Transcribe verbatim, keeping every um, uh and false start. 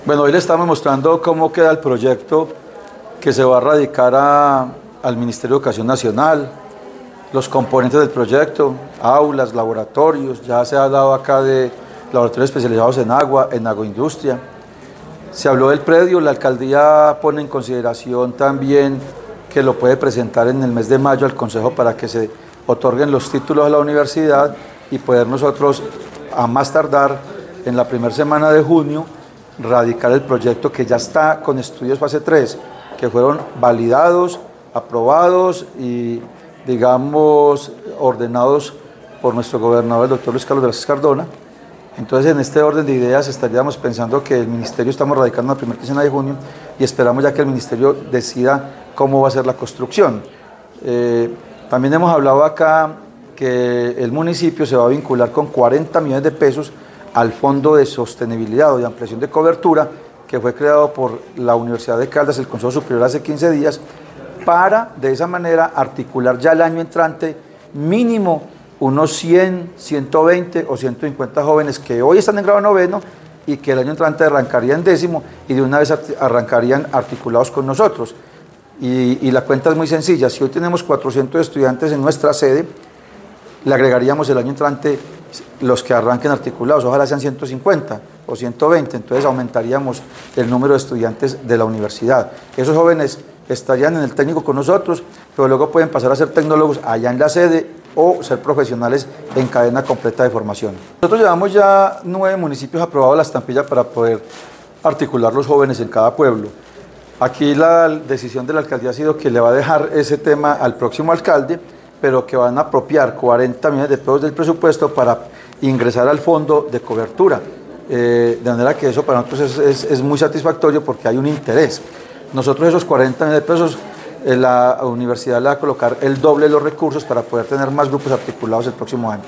Bueno, hoy le estamos mostrando cómo queda el proyecto que se va a radicar a, al Ministerio de Educación Nacional, los componentes del proyecto, aulas, laboratorios. Ya se ha hablado acá de laboratorios especializados en agua, en agroindustria. Se habló del predio, la alcaldía pone en consideración también que lo puede presentar en el mes de mayo al Consejo para que se otorguen los títulos a la universidad y poder nosotros, a más tardar, en la primera semana de junio, radicar el proyecto que ya está con estudios fase tres, que fueron validados, aprobados y, digamos, ordenados por nuestro gobernador, el doctor Luis Carlos Velázquez Cardona. Entonces, en este orden de ideas estaríamos pensando que el ministerio estamos radicando en la primera quincena de junio y esperamos ya que el ministerio decida cómo va a ser la construcción. Eh, también hemos hablado acá que el municipio se va a vincular con cuarenta millones de pesos al Fondo de Sostenibilidad o de Ampliación de Cobertura, que fue creado por la Universidad de Caldas, el Consejo Superior, hace quince días, para de esa manera articular ya el año entrante mínimo unos cien, ciento veinte o ciento cincuenta jóvenes que hoy están en grado noveno y que el año entrante arrancarían en décimo y de una vez arrancarían articulados con nosotros. Y, y la cuenta es muy sencilla: si hoy tenemos cuatrocientos estudiantes en nuestra sede, le agregaríamos el año entrante los que arranquen articulados, ojalá sean ciento cincuenta o ciento veinte, entonces aumentaríamos el número de estudiantes de la universidad. Esos jóvenes estarían en el técnico con nosotros, pero luego pueden pasar a ser tecnólogos allá en la sede o ser profesionales en cadena completa de formación. Nosotros llevamos ya nueve municipios aprobados la estampilla para poder articular los jóvenes en cada pueblo. Aquí la decisión de la alcaldía ha sido que le va a dejar ese tema al próximo alcalde, pero que van a apropiar cuarenta millones de pesos del presupuesto para ingresar al fondo de cobertura. Eh, de manera que eso para nosotros es, es, es muy satisfactorio porque hay un interés. Nosotros esos cuarenta millones de pesos, eh, la universidad le va a colocar el doble de los recursos para poder tener más grupos articulados el próximo año.